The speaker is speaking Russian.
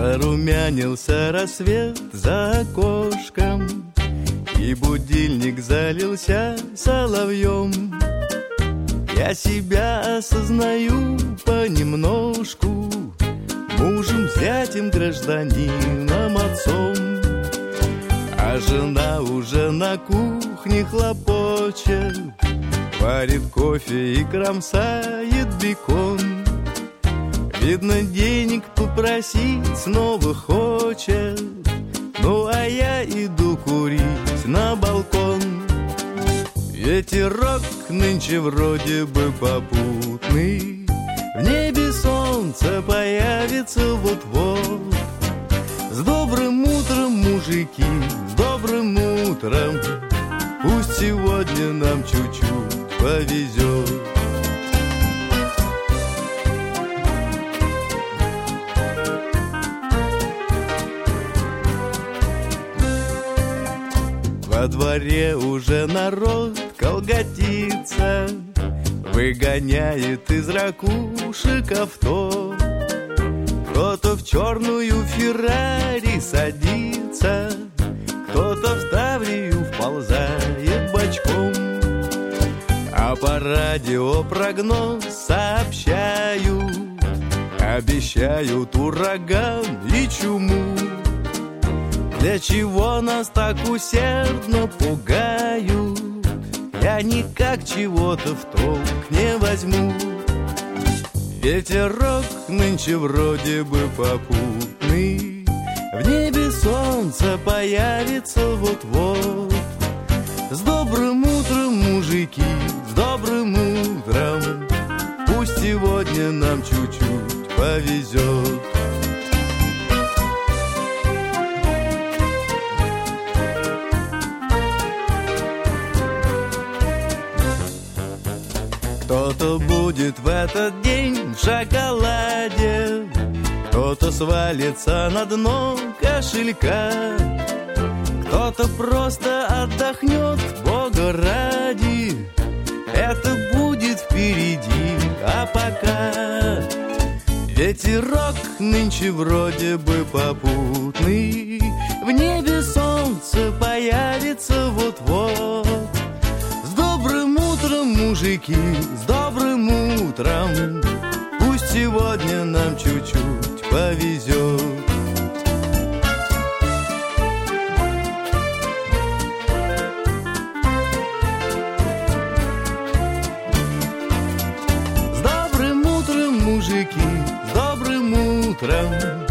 Зарумянился рассвет за окошком, и будильник залился соловьем. Я себя осознаю понемножку мужем, зятем, гражданином, отцом. А жена уже на кухне хлопочет, варит кофе и кромсает бекон. Видно, денег попросить снова хочет. Ну а я иду курить на балкон. Ветерок нынче вроде бы попутный, в небе солнце появится вот-вот. С добрым утром, мужики, с добрым утром. Пусть сегодня нам чуть-чуть повезет. Во дворе уже народ колготится, выгоняет из ракушек авто. Кто-то в черную Феррари садится, кто-то в Таврию вползает бочком. А по радио прогноз сообщают, обещают ураган и чуму. Для чего нас так усердно пугают, я никак чего-то в толк не возьму. Ветерок нынче вроде бы попутный, в небе солнце появится вот-вот. С добрым утром, мужики, с добрым утром. Пусть сегодня нам чуть-чуть повезет. Кто-то будет в этот день в шоколаде, кто-то свалится на дно кошелька, кто-то просто отдохнет, Бога ради. Это будет впереди, а пока ветерок нынче вроде бы попутный, в небе солнце появится вот-вот. С добрым утром, мужики, с добрым утром. Пусть сегодня нам чуть-чуть повезет. С добрым утром, мужики, с добрым утром.